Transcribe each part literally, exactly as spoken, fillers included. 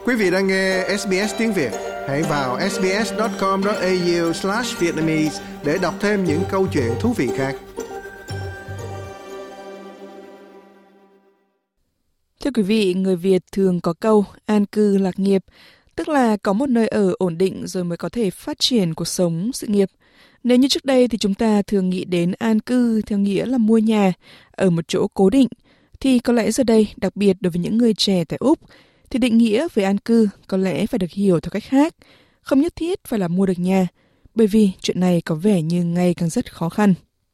Quý vị đang nghe ét bê ét tiếng Việt. Hãy vào ét bê ét chấm com chấm a u slash vietnamese để đọc thêm những câu chuyện thú vị khác. Thưa quý vị, người Việt thường có câu an cư lạc nghiệp, tức là có một nơi ở ổn định rồi mới có thể phát triển cuộc sống, sự nghiệp. Nếu như trước đây thì chúng ta thường nghĩ đến an cư theo nghĩa là mua nhà ở một chỗ cố định, thì có lẽ giờ đây, đặc biệt đối với những người trẻ tại Úc, thì định nghĩa về an cư có lẽ phải được hiểu theo cách khác, không nhất thiết phải là mua được nhà, bởi vì chuyện này có vẻ như ngày càng rất khó khăn.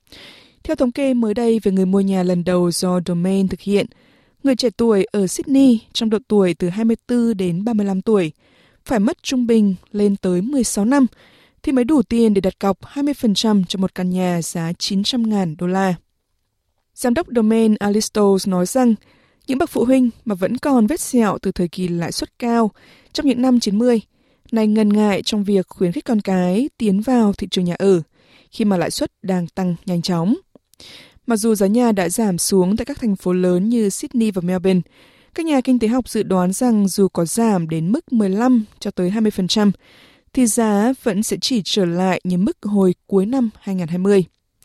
Theo thống kê mới đây về người mua nhà lần đầu do Domain thực hiện, người trẻ tuổi ở Sydney trong độ tuổi từ hai mươi tư đến ba mươi lăm tuổi phải mất trung bình lên tới mười sáu năm thì mới đủ tiền để đặt cọc hai mươi phần trăm cho một căn nhà giá chín trăm nghìn đô la. Giám đốc Domain Alistos nói rằng những bậc phụ huynh mà vẫn còn vết sẹo từ thời kỳ lãi suất cao trong những năm chín mươi nay ngần ngại trong việc khuyến khích con cái tiến vào thị trường nhà ở khi mà lãi suất đang tăng nhanh chóng. Mặc dù giá nhà đã giảm xuống tại các thành phố lớn như Sydney và Melbourne, các nhà kinh tế học dự đoán rằng dù có giảm đến mức mười lăm cho tới hai mươi phần trăm, thì giá vẫn sẽ chỉ trở lại như mức hồi cuối năm hai không hai không.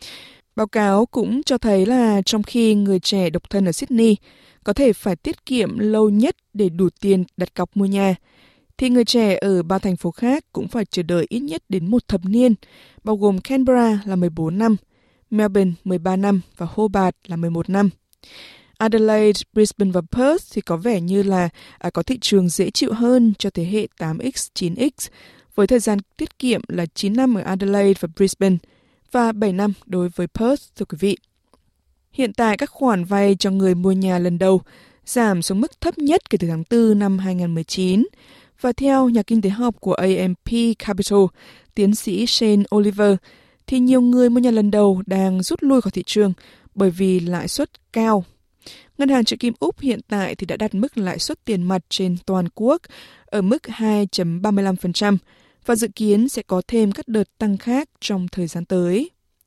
Báo cáo cũng cho thấy là trong khi người trẻ độc thân ở Sydney có thể phải tiết kiệm lâu nhất để đủ tiền đặt cọc mua nhà, thì người trẻ ở ba thành phố khác cũng phải chờ đợi ít nhất đến một thập niên, bao gồm Canberra là mười bốn năm, Melbourne mười ba năm và Hobart là mười một năm. Adelaide, Brisbane và Perth thì có vẻ như là à, có thị trường dễ chịu hơn cho thế hệ tám x, chín x, với thời gian tiết kiệm là chín năm ở Adelaide và Brisbane và bảy năm đối với Perth, thưa quý vị. Hiện tại các khoản vay cho người mua nhà lần đầu giảm xuống mức thấp nhất kể từ tháng tư năm hai không một chín. Và theo nhà kinh tế học của a em pê Capital, tiến sĩ Shane Oliver, thì nhiều người mua nhà lần đầu đang rút lui khỏi thị trường bởi vì lãi suất cao. Ngân hàng Trợ kim Úc hiện tại thì đã đặt mức lãi suất tiền mặt trên toàn quốc ở mức hai phẩy ba mươi lăm phần trăm và dự kiến sẽ có thêm các đợt tăng khác trong thời gian tới.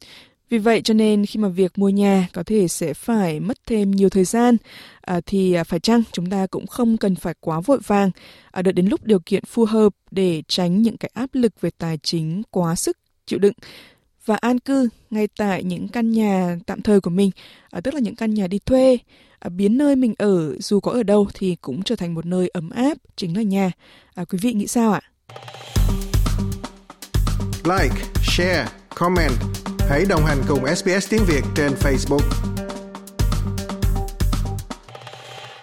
Vì vậy cho nên khi mà việc mua nhà có thể sẽ phải mất thêm nhiều thời gian, à, thì phải chăng chúng ta cũng không cần phải quá vội vàng, à, đợi đến lúc điều kiện phù hợp để tránh những cái áp lực về tài chính quá sức chịu đựng và an cư ngay tại những căn nhà tạm thời của mình, à, tức là những căn nhà đi thuê, à, biến nơi mình ở dù có ở đâu thì cũng trở thành một nơi ấm áp, chính là nhà. À, quý vị nghĩ sao ạ? Like, share, comment. Hãy đồng hành cùng ét bê ét tiếng Việt trên Facebook.